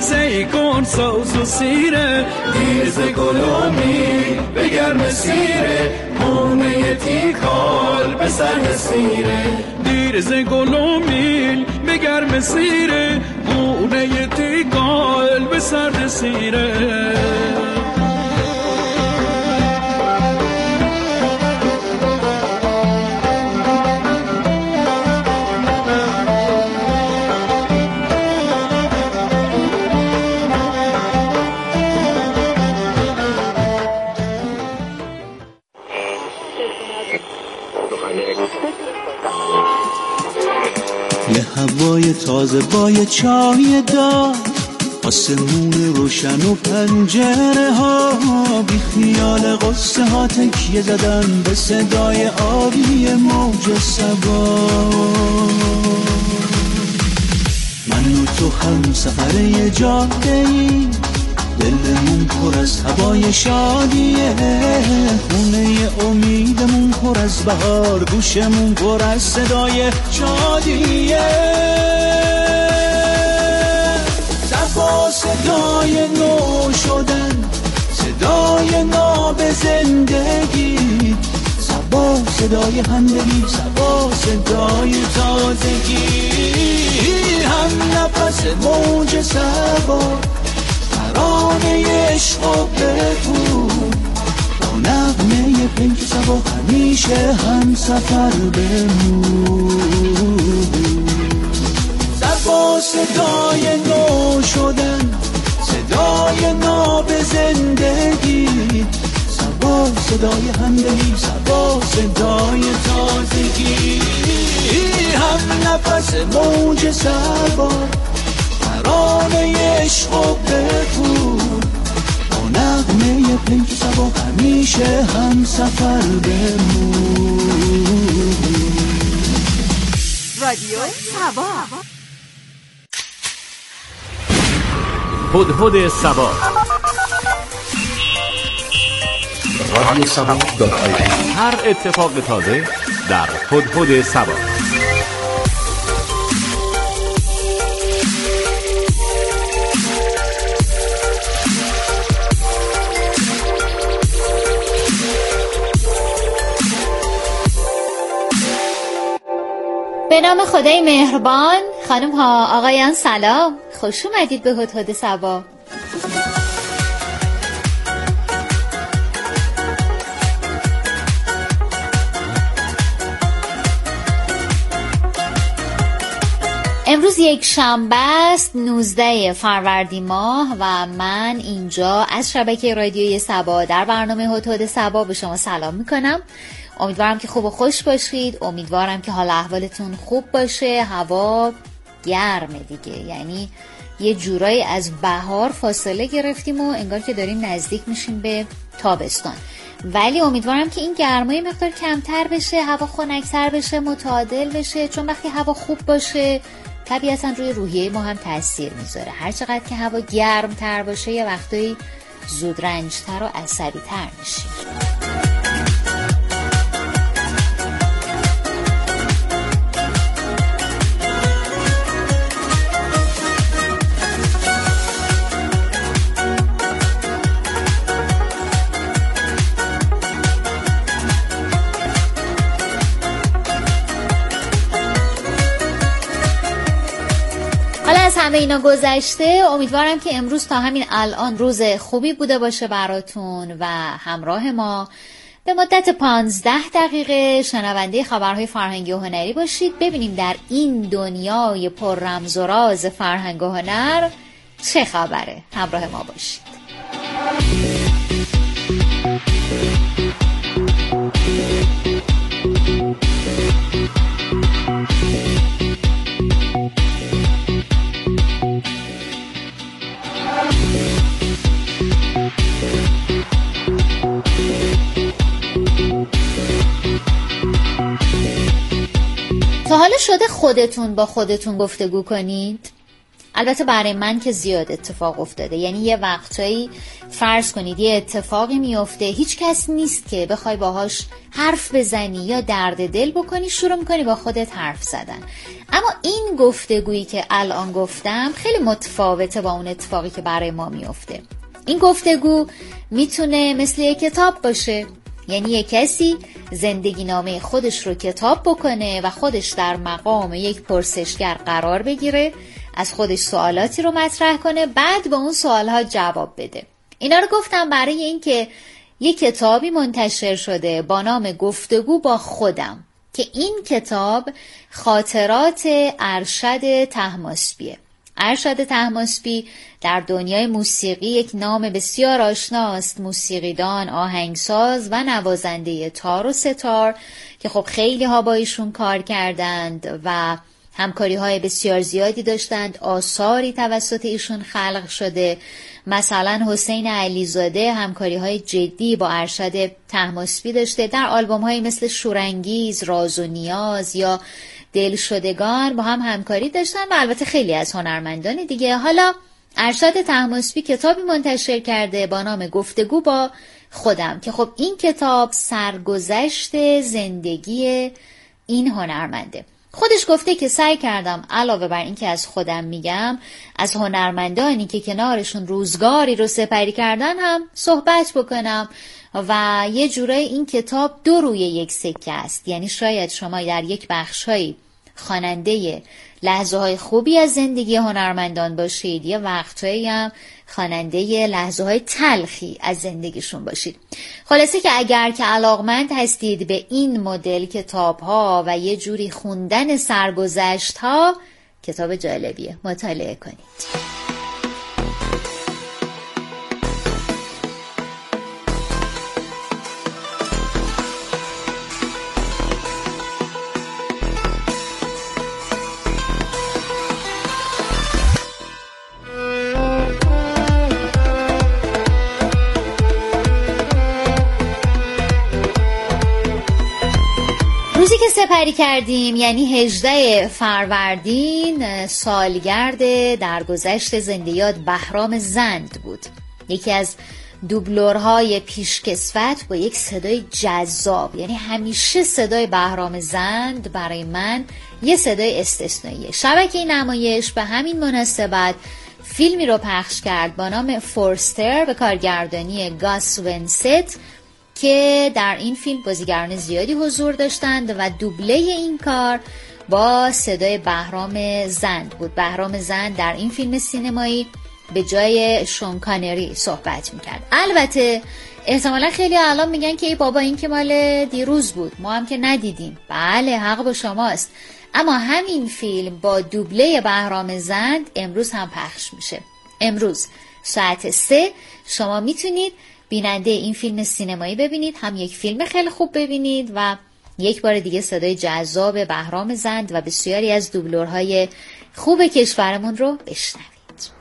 سی کن ساز و سیره دیرز گلامی به گرم سیره خونه تیکال به سر سیره دیرز گلامی به گرم سیره خونه تیکال به سر سیره یه هوای تازه با یه چای دار آسمون روشن و پنجره ها بی خیال قصه ها تکیه زدن به صدای آبی موج صبا من و تو هم سفر یه جاده ای دلمون پر از هوای شادیه خونه امیدمون پر از بهار گوشمون پر از صدای شادیه صفا صدای نو شدن صدای ناب زندگی صبا صدای همدلی صبا صدای تازگی هم نفس موج صبا ترانه عشق و بگو با نغمه پیک صبا همیشه هم سفر بمون صبا صدای نو شدن صدای ناب زندگی صبا صدای همدلی صبا صدای تازگی هم نفس موج صبا ترانه عشق و بگو با نغمه پیک صبا همیشه هم سفر بمون رادیو صبا هدهد صبا رادیو صبا هر اتفاق تازه در هدهد صبا. به نام خدای مهربان. خانم ها آقایان سلام، خوش اومدید به هدهد صبا. امروز یک شنبه است 19 فروردین ماه و من اینجا از شبکه رادیوی صبا در برنامه هدهد صبا به شما سلام میکنم. امیدوارم که خوب و خوش باشید، امیدوارم که حال احوالتون خوب باشه. هوا گرمه دیگه، یعنی یه جورایی از بهار فاصله گرفتیم و انگار که داریم نزدیک میشیم به تابستان، ولی امیدوارم که این گرمای مقدار کمتر بشه، هوا خنک‌تر بشه، متعادل بشه، چون وقتی هوا خوب باشه طبیعتاً روی روحیه ما هم تاثیر میذاره. هر چقدر که هوا گرمتر باشه یه وقتایی زود رنجتر و عصبی‌تر میشیم. همه اینا گذشته، امیدوارم که امروز تا همین الان روز خوبی بوده باشه براتون و همراه ما به مدت 15 دقیقه شنونده خبرهای فرهنگی و هنری باشید. ببینیم در این دنیای پر رمز و راز فرهنگ و هنر چه خبره. همراه ما باشید. تا حالا شده خودتون با خودتون گفتگو کنید؟ البته برای من که زیاد اتفاق افتاده. یعنی یه وقتایی فرض کنید یه اتفاقی میفته، هیچ کس نیست که بخوای باهاش حرف بزنی یا درد دل بکنی، شروع میکنی با خودت حرف زدن. اما این گفتگویی که الان گفتم خیلی متفاوته با اون اتفاقی که برای ما میفته. این گفتگو میتونه مثل یک کتاب باشه، یعنی یک کسی زندگی نامه خودش رو کتاب بکنه و خودش در مقام یک پرسشگر قرار بگیره، از خودش سوالاتی رو مطرح کنه، بعد به اون سوالها جواب بده. اینا رو گفتم برای اینکه یک کتابی منتشر شده با نام گفتگو با خودم که این کتاب خاطرات ارشد طهماسبیه. ارشد طهماسبی در دنیای موسیقی یک نام بسیار آشناست، موسیقیدان، آهنگساز و نوازنده تار و ستار که خب خیلی ها با ایشون کار کردند و همکاری های بسیار زیادی داشتند. آثاری توسط ایشون خلق شده، مثلا حسین علیزاده همکاری های جدی با ارشد طهماسبی داشته، در آلبوم های مثل شورانگیز، راز و نیاز یا دلشدگان با هم همکاری داشتن و البته خیلی از هنرمندان دیگه. حالا ارشد طهماسبی کتابی منتشر کرده با نام گفتگو با خودم که خب این کتاب سرگذشت زندگی این هنرمنده. خودش گفته که سعی کردم علاوه بر این که از خودم میگم، از هنرمندانی که کنارشون روزگاری رو سپری کردن هم صحبت بکنم و یه جورای این کتاب دو روی یک سکه است. یعنی شاید شما در یک بخشایی خواننده لحظه های خوبی از زندگی هنرمندان باشید، یه وقتهایی هم خواننده لحظه های تلخی از زندگیشون باشید. خلاصه که اگر که علاقمند هستید به این مدل کتاب ها و یه جوری خوندن سرگذشت ها، کتاب جالبیه، مطالعه کنید. روزی که سپری کردیم یعنی 18 فروردین سالگرد درگذشت زنده یاد بهرام زند بود. یکی از دوبلورهای پیشکسوت با یک صدای جذاب. یعنی همیشه صدای بهرام زند برای من یه صدای استثنائیه. شبکه نمایش به همین مناسبت فیلمی رو پخش کرد با نام فورستر به کارگردانی گاس ونست که در این فیلم بازیگران زیادی حضور داشتند و دوبله این کار با صدای بهرام زند بود. بهرام زند در این فیلم سینمایی به جای شون کانری صحبت میکرد. البته احتمالا خیلی الان میگن که ای بابا این که مال دیروز بود، ما هم که ندیدیم. بله، حق با شماست، اما همین فیلم با دوبله بهرام زند امروز هم پخش میشه. امروز ساعت 3 شما میتونید بیننده این فیلم سینمایی ببینید، هم یک فیلم خیلی خوب ببینید و یک بار دیگه صدای جذاب بهرام زند و بسیاری از دوبلورهای خوب کشورمون رو بشنوید.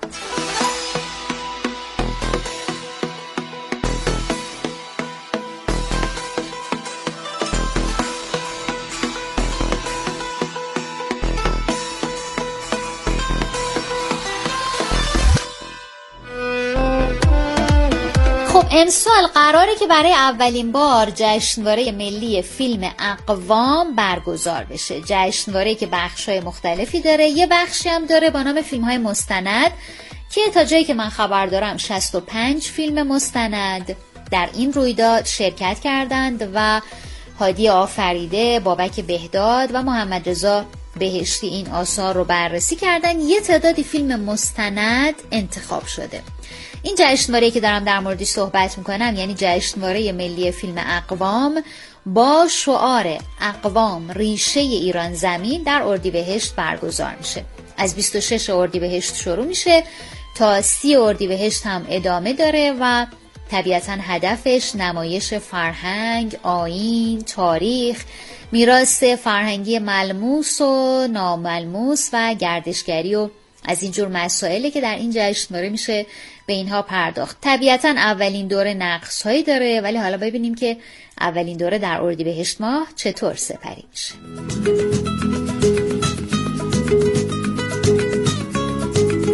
امسال قراره که برای اولین بار جشنواره ملی فیلم اقوام برگزار بشه. جشنواره که بخش‌های مختلفی داره، یه بخشی هم داره با نام فیلم‌های مستند که تا جایی که من خبر دارم 65 فیلم مستند در این رویداد شرکت کردند و هادی آفریده، بابک بهداد و محمد رضا بهشتی این آثار رو بررسی کردن. یه تعدادی فیلم مستند انتخاب شده. این جشنواره که دارم در موردش صحبت میکنم یعنی جشنواره ملی فیلم اقوام با شعار اقوام ریشه ایران زمین در اردیبهشت برگزار میشه. از 26 اردیبهشت شروع میشه تا 30 اردیبهشت هم ادامه داره و طبیعتاً هدفش نمایش فرهنگ، آیین، تاریخ، میراث فرهنگی ملموس و ناملموس و گردشگری و از اینجور مسائلی که در این جشنواره میشه به اینها پرداخت. طبیعتاً اولین دوره نقص هایی داره، ولی حالا ببینیم که اولین دوره در اردیبهشت ماه چطور سپری میشه.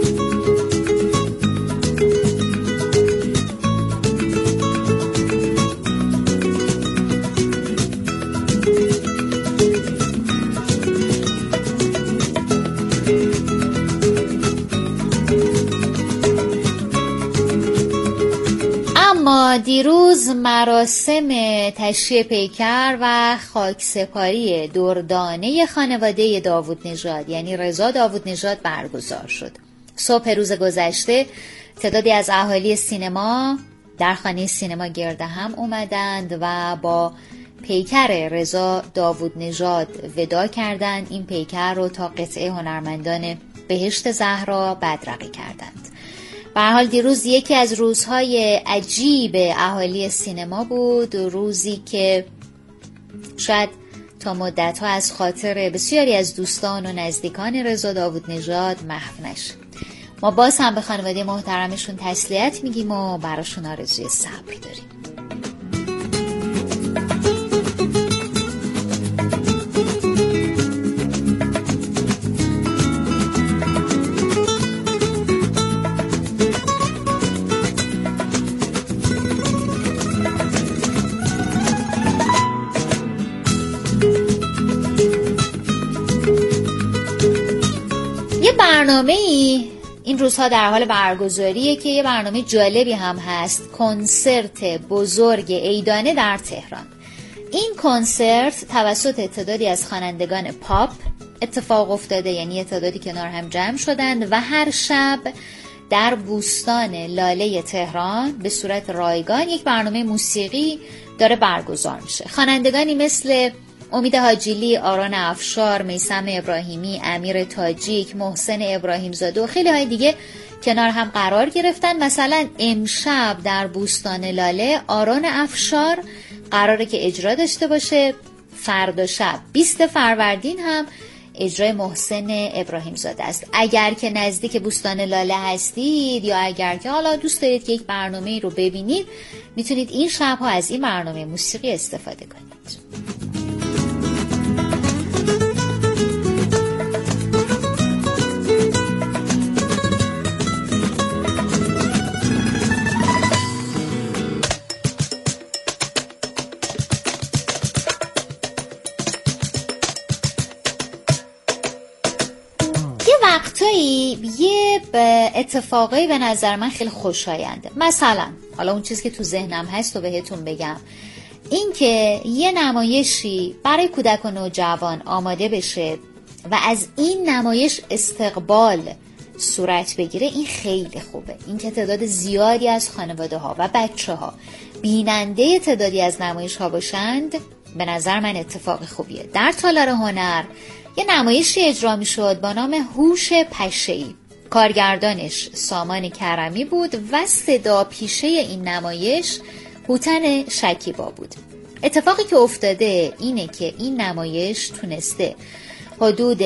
اما دیروز مراسم تشییع پیکر و خاکسپاری دردانه خانواده داوود نژاد یعنی رضا داوود نژاد برگزار شد. صبح روز گذشته تعدادی از اهالی سینما در خانه سینما گرد هم اومدند و با پیکر رضا داوود نژاد وداع کردند. این پیکر رو تا قطعه هنرمندان بهشت زهرا بدرقه کردند. به هر حال دیروز یکی از روزهای عجیب اهالی سینما بود، روزی که شاید تا مدت‌ها از خاطر بسیاری از دوستان و نزدیکان رضا داوود نژاد محو نشه. ما باز هم به خانواده محترمشون تسلیت میگیم و براشون آرزوی صبر داریم. برنامه‌ای این روزها در حال برگزاریه که یه برنامه جالبی هم هست، کنسرت بزرگ عیدانه در تهران. این کنسرت توسط تعدادی از خوانندگان پاپ اتفاق افتاده، یعنی تعدادی کنار هم جمع شدند و هر شب در بوستان لاله تهران به صورت رایگان یک برنامه موسیقی داره برگزار میشه. خوانندگانی مثل امید حاجیلی، آران افشار، میثم ابراهیمی، امیر تاجیک، محسن ابراهیم زاده و خیلی های دیگه کنار هم قرار گرفتن. مثلا امشب در بوستان لاله آران افشار قراره که اجرا داشته باشه. فردا شب 20 فروردین هم اجرای محسن ابراهیم زاده است. اگر که نزدیک بوستان لاله هستید یا اگر که حالا دوست دارید که یک برنامه رو ببینید، میتونید این شب‌ها از این برنامه موسیقی استفاده کنید. یه اتفاقی به نظر من خیلی خوشاینده. مثلا حالا اون چیزی که تو ذهنم هست و بهتون بگم، این که یه نمایشی برای کودک و نوجوان آماده بشه و از این نمایش استقبال صورت بگیره، این خیلی خوبه. این که تعداد زیادی از خانواده ها و بچه ها بیننده تعدادی از نمایش ها باشند، به نظر من اتفاق خوبیه. در تالار هنر یه نمایشی اجرا می شد با نام هوش پشه‌ای. کارگردانش سامان کرمی بود و صدا پیشه این نمایش هوتن شکیبا بود. اتفاقی که افتاده اینه که این نمایش تونسته حدود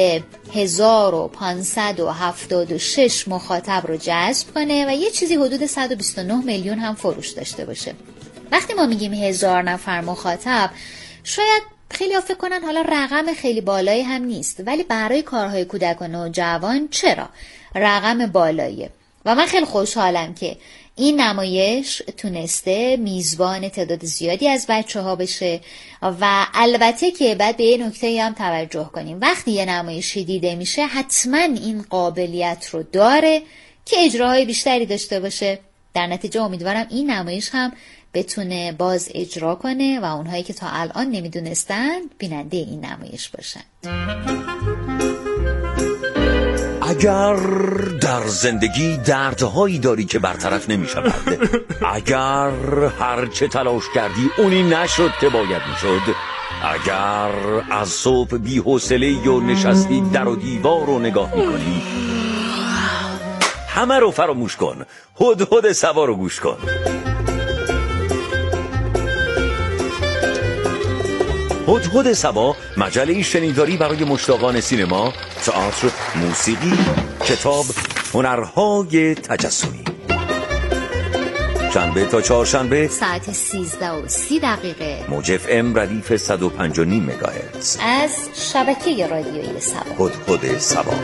1576 مخاطب رو جذب کنه و یه چیزی حدود 129 میلیون هم فروش داشته باشه. وقتی ما میگیم 1000 نفر مخاطب، شاید خیلی فکر کنن حالا رقم خیلی بالایی هم نیست، ولی برای کارهای کودک و نوجوان چرا رقم بالاییه. و من خیلی خوشحالم که این نمایش تونسته میزبان تعداد زیادی از بچه ها بشه. و البته که بعد به یه نکته هم توجه کنیم، وقتی یه نمایشی دیده میشه حتما این قابلیت رو داره که اجراهای بیشتری داشته باشه. در نتیجه امیدوارم این نمایش هم بتونه باز اجرا کنه و اونهایی که تا الان نمیدونستن بیننده این نمایش باشن. اگر در زندگی دردهایی داری که برطرف نمی شود، اگر هرچه تلاش کردی اونی نشد که باید می شد، اگر از صبح بی حوصله‌ای و نشستی در و دیوار رو نگاه می کنی، همه رو فراموش کن، هدهد سبا رو گوش کن. هدهد سبا مجله شنیداری برای مشتاقان سینما، تئاتر، موسیقی، کتاب، هنرهای تجسمی. شنبه تا چهارشنبه ساعت 13:30 موج FM ردیف 105.5 مگاهرتز از شبکه رادیویی سبا. هدهد سبا.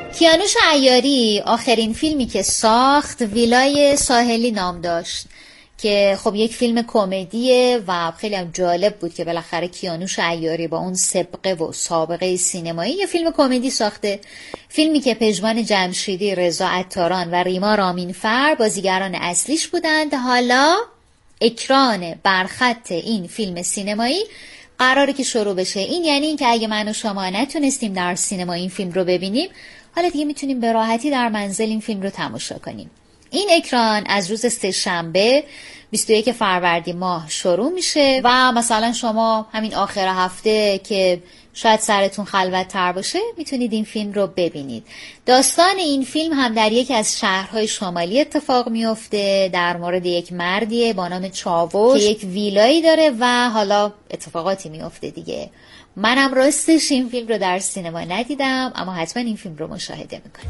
کیانوش عیاری آخرین فیلمی که ساخت ویلای ساحلی نام داشت که خب یک فیلم کمدیه و خیلی هم جالب بود که بالاخره کیانوش عیاری با اون سابقه و سابقه سینمایی یه فیلم کمدی ساخته. فیلمی که پژمان جمشیدی، رضا عطاران و ریما رامینفر بازیگران اصلیش بودند. حالا اکران برخط این فیلم سینمایی قراره که شروع بشه. این یعنی این که اگه من و شما نتونستیم در سینما این فیلم رو ببینیم، حالا دیگه میتونیم به راحتی در منزل این فیلم رو تماشا کنیم. این اکران از روز سه‌شنبه 21 فروردین ماه شروع میشه و مثلا شما همین آخر هفته که شاید سرتون خلوت تر باشه میتونید این فیلم رو ببینید. داستان این فیلم هم در یکی از شهرهای شمالی اتفاق میفته، در مورد یک مردیه با نام چاوش که یک ویلایی داره و حالا اتفاقاتی میفته دیگه. منم راستش این فیلم رو در سینما ندیدم، اما حتما این فیلم رو مشاهده میکنم.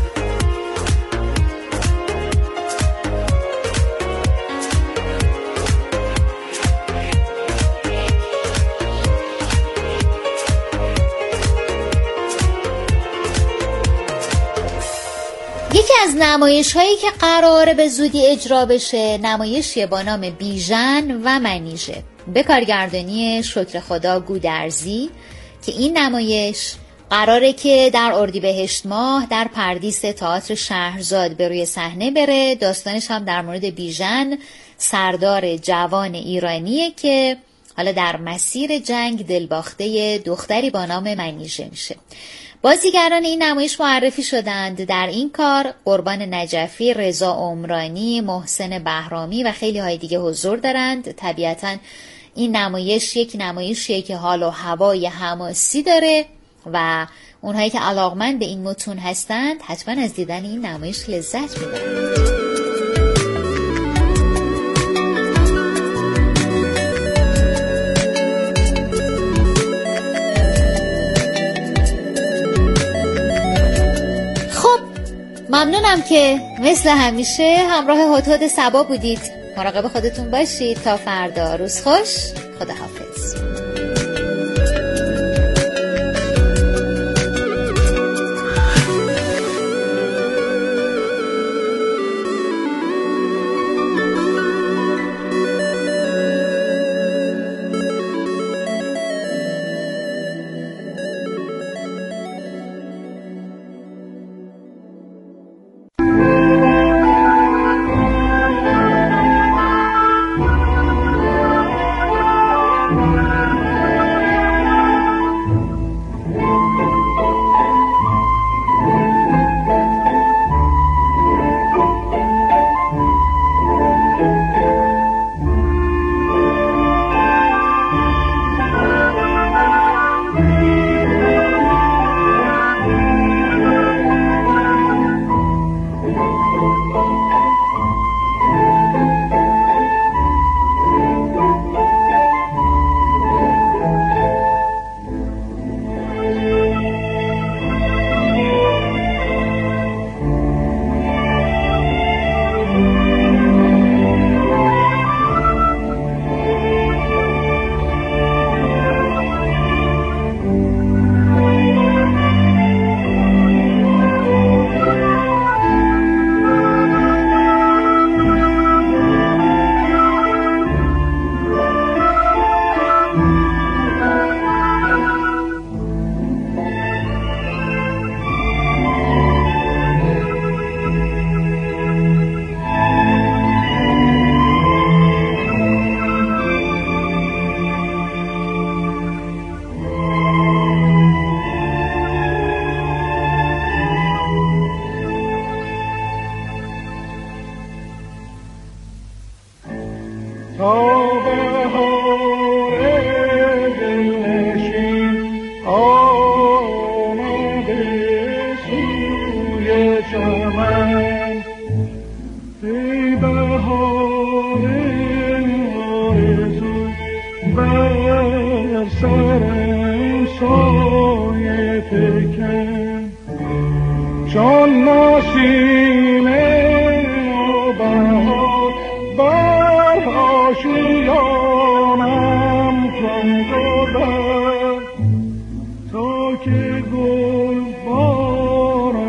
یکی از نمایش هایی که قراره به زودی اجرا بشه نمایشی با نام بیژن و منیژه به کارگردانی شکرخدا گودرزی که این نمایش قراره که در اردیبهشت ماه در پردیس تئاتر شهرزاد به روی صحنه بره. داستانش هم در مورد بیژن، سردار جوان ایرانیه که حالا در مسیر جنگ دلباخته دختری با نام منیژه میشه. بازیگران این نمایش معرفی شدند در این کار: قربان نجفی، رضا عمرانی، محسن بهرامی و خیلی های دیگه حضور دارند. طبیعتاً این نمایش یک نمایشیه که حال و هوای حماسی داره و اونهایی که علاقمند به این متون هستند حتما از دیدن این نمایش لذت میبرند. ممنونم که مثل همیشه همراه هدهد صبا بودید. مراقب خودتون باشید. تا فردا، روز خوش. خداحافظ.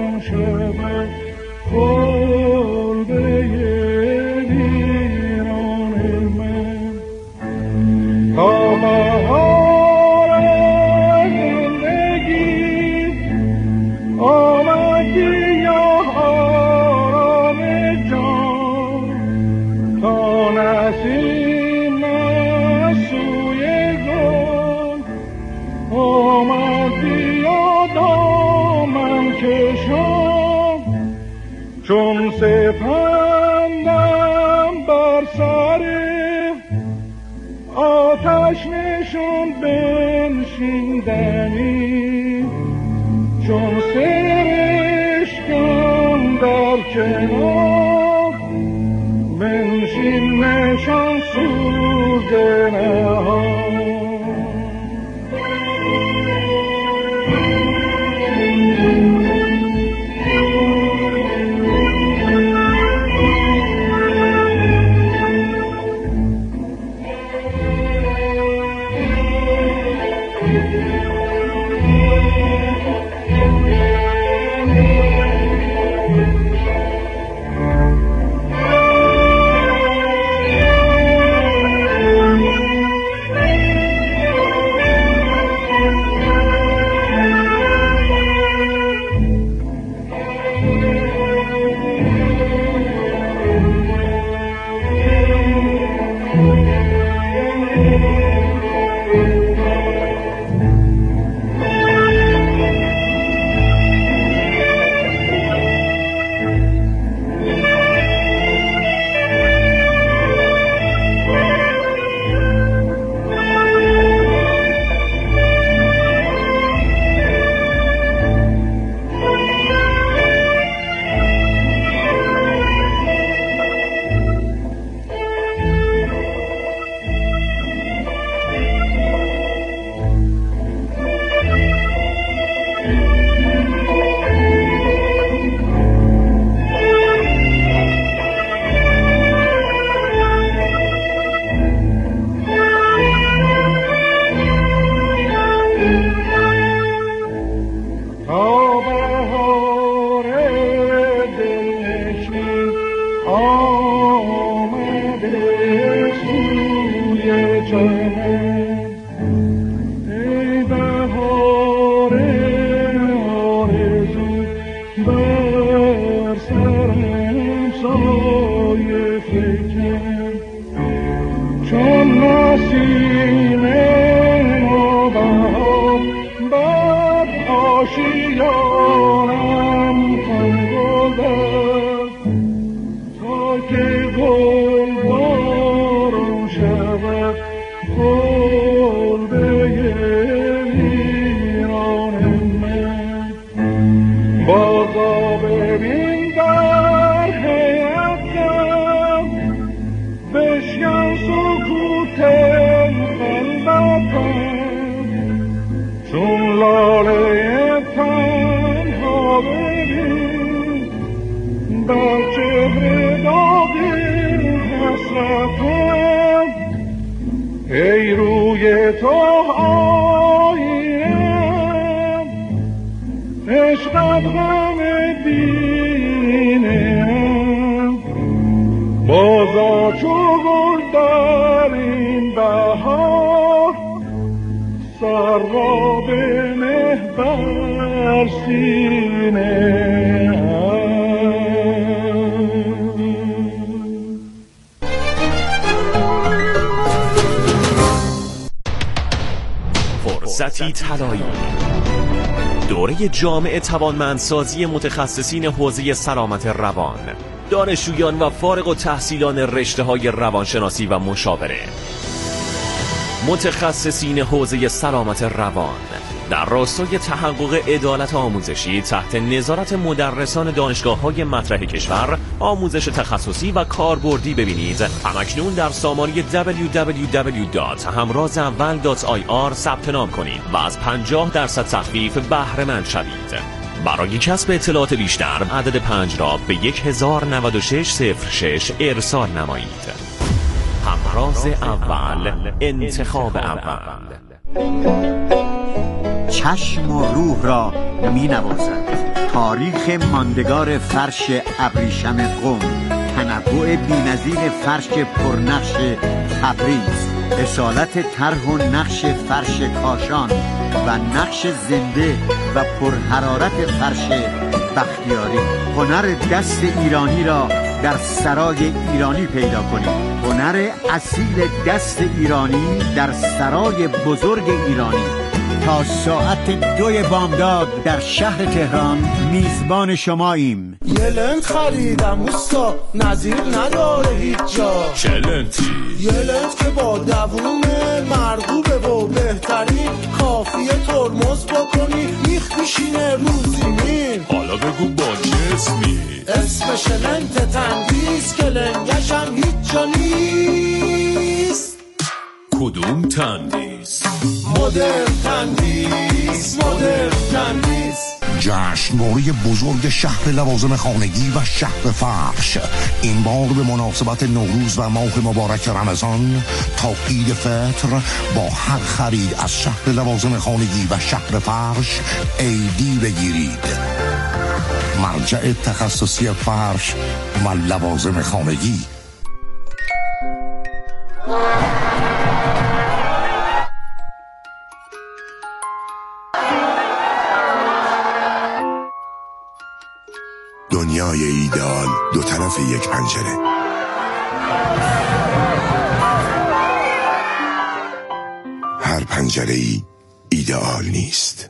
گل به چون سپندم بر سر آتش نشان بنشیندنی، چون سرشکم در کنار بنشین نشان سوزنه ها. ای روی تو آیم عشقت غم دینم بازا چو گل در این بهار سر را به مه بر سینه. فرصتی طلایی، دوره جامع توانمندسازی متخصصین حوزه سلامت روان، دانشجویان و فارغ التحصیلان رشته‌های روانشناسی و مشاوره، متخصصین حوزه سلامت روان در راستای تحقق عدالت آموزشی تحت نظارت مدرسان دانشگاه‌های مطرح کشور، آموزش تخصصی و کاربردی ببینید. همکنون در سامانه www.hamrazawal.ir ثبت نام کنید و از 50% تخفیف بهره مند شوید. برای کسب اطلاعات بیشتر عدد 5 را به 109606 ارسال نمایید. همراز اول، انتخاب اول. چشم و روح را می نوازد تاریخ ماندگار فرش ابریشم قم، تنوع بی‌نظیر فرش پرنقش تبریز، اصالت طرح و نقش فرش کاشان و نقش زنده و پرحرارت فرش بختیاری. هنر دست ایرانی را در سرای ایرانی پیدا کنید. هنر اصیل دست ایرانی در سرای بزرگ ایرانی. تا ساعت 2 بامداد در شهر تهران میزبان شماییم. یه لنت خریدم اوستا نظیر نداره هیچ جا. چه لنتی؟ یه لنت که با دوونه مرغوبه و بهترین کافیه ترمز بکنی میخ میشینه روزی مین. حالا بگو با چه اسمی؟ اسمش لنت تندیس که لنگشم هیچ جا نیست. کدوم تندیس؟ مدرن تندیس، مدرن تندیس. جشنواره بزرگ شهر لوازم خانگی و شهر فرش این بار به مناسبت نوروز و ماه مبارک رمضان تا عید فطر با هر خرید از شهر لوازم خانگی و شهر فرش ایدی بگیرید. مرجع تخصصی فرش و لوازم خانگی. دنیای ایدئال دو طرف یک پنجره. هر پنجره ای ایدئال نیست.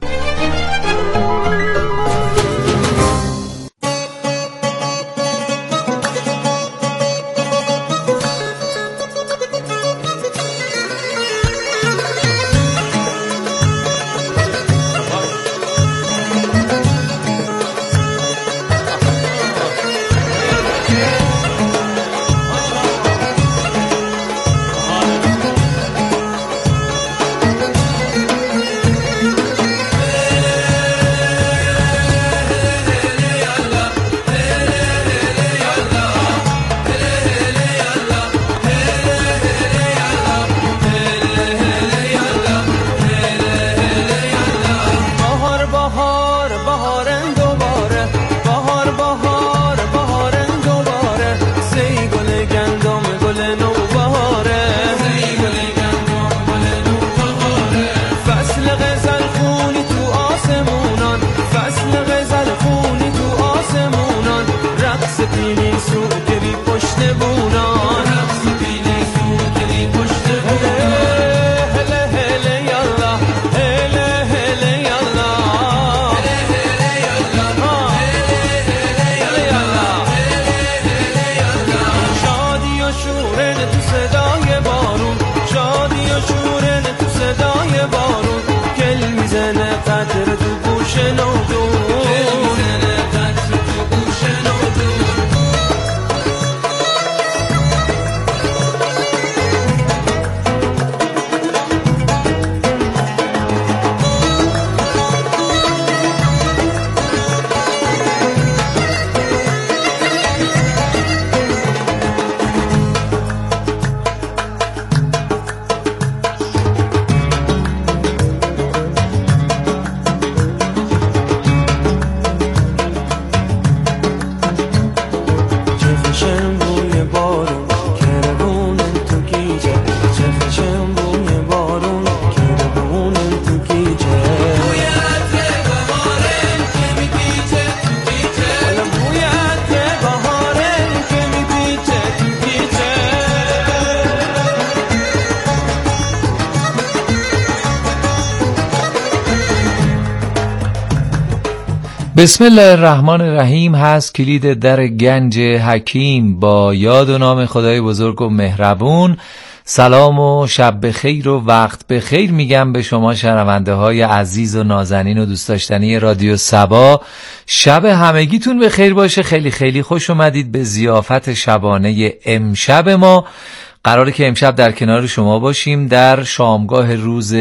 بسم الله الرحمن الرحیم هست کلید در گنج حکیم. با یاد و نام خدای بزرگ و مهربون سلام و شب بخیر و وقت بخیر میگم به شما شنونده های عزیز و نازنین و دوست داشتنی رادیو صبا. شب همگیتون بخیر باشه. خیلی خیلی خوش اومدید به ضیافت شبانه امشب ما. قراره که امشب در کنار شما باشیم در شامگاه روز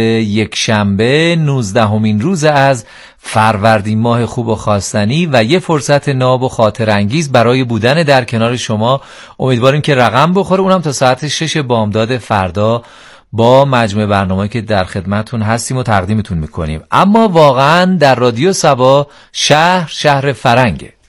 یکشنبه 19مین روز از فروردین ماه خوب و خواستنی و یه فرصت ناب و خاطر انگیز برای بودن در کنار شما. امیدواریم که رقم بخوره، اونم تا ساعت 6 بامداد فردا با مجموعه برنامه‌ای که در خدمتتون هستیم و تقدیمتون میکنیم. اما واقعا در رادیو صبا شهر فرنگه.